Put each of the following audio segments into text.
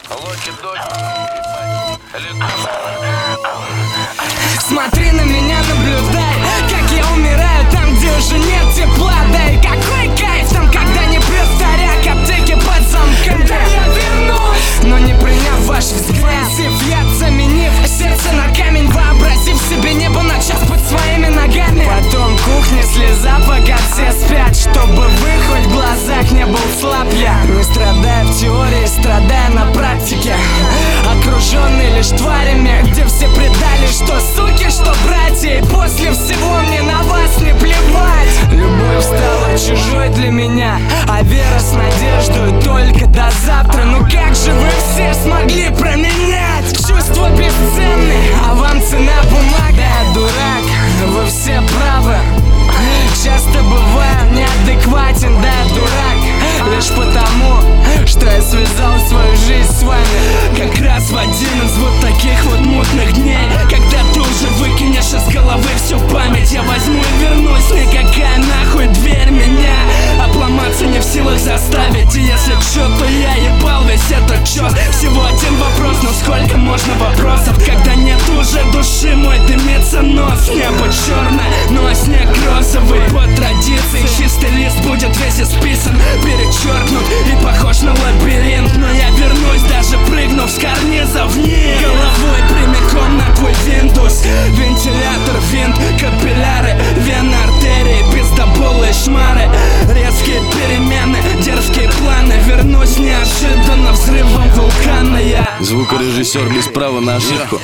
Смотри на меня, наблюдай, как я умираю там, где уже нет тепла. Да и какой кайф там, когда не престаряк, аптеки под замком. Да я вернусь, но не приняв ваш взгляд, яд заменив сердце на камень, вообразив себе небо на час под своими ногами. Потом кухня, слеза, пока все спят, чтобы вы хоть в глазах не был слаб. Я не страдаю в теории, страдаю на практике, окруженный лишь тварями, где все предали, что суки, что братья. И после всего мне на вас не плевать. Любовь стала чужой для меня, а вера с надеждой только до завтра. Ну как же вы все смогли променять? Чувства бесценны, а вам цена бумаг. Да я дурак, вы все правы, часто бываю неадекватен. Да я дурак, лишь потому, что я связал свою жизнь с вами. Как раз в один из вот таких вот мутных дней, когда ты уже выкинешь из головы всю память, я возьму и вернусь. Никакая нахуй дверь меня обломаться не в силах заставить. И если чё, то я ебал весь этот чёс. Всего один вопрос, но сколько можно вопросов, когда нет уже души, мой дымится нос. Небо черное, но снег розовый. По традиции чистый лист будет весь исписан, перечеркнут и похож на лабиринт. Но я вернусь, даже прыгнув с карнизов вниз, головой прямиком на твой виндус. Вентилятор, винт, капилляры, вены, артерии, пиздоболы, шмары. Резкие перемены, дерзкие планы. Вернусь неожиданно взрывом вулкана я. Звукорежиссер без права на ошибку.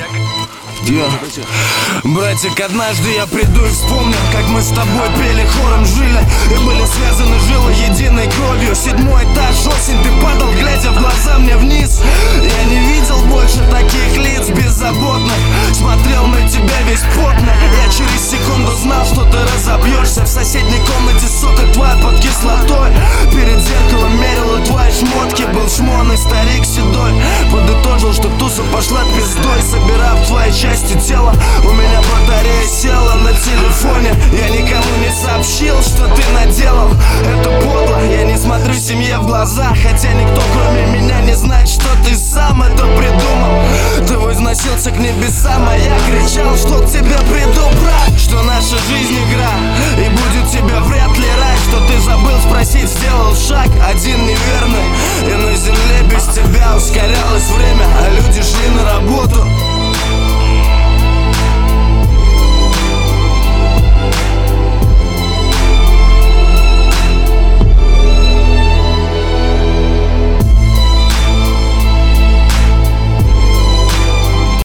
Братик, однажды я приду и вспомню, как мы с тобой пели, хором жили и были связаны жилы единой кровью. 7-й этаж, осень, ты падал, глядя в глаза мне вниз. Я не видел больше таких лиц беззаботных, смотрел на тебя весь потный. Я через секунду знал, что ты разобьешься в соседней комнате, сука, твоя под кислотой. Перед зеркалом мерила твои шмотки, был шмонный старик седой. Подытожил, что туса пошла пиздой, собирав твои части тела. У меня батарея села на телефоне, я никому не сообщил, что ты наделал. Это подло, я не смотрю семье в глаза, хотя никто кроме меня не знает, что ты сам это придумал. Ты возносился к небесам, а я кричал, что к тебе приду, брат. Что наша жизнь игра, и будет тебе вряд ли рай. Что ты забыл спросить, сделал шаг один неверный, и на земле без тебя ускорялось время.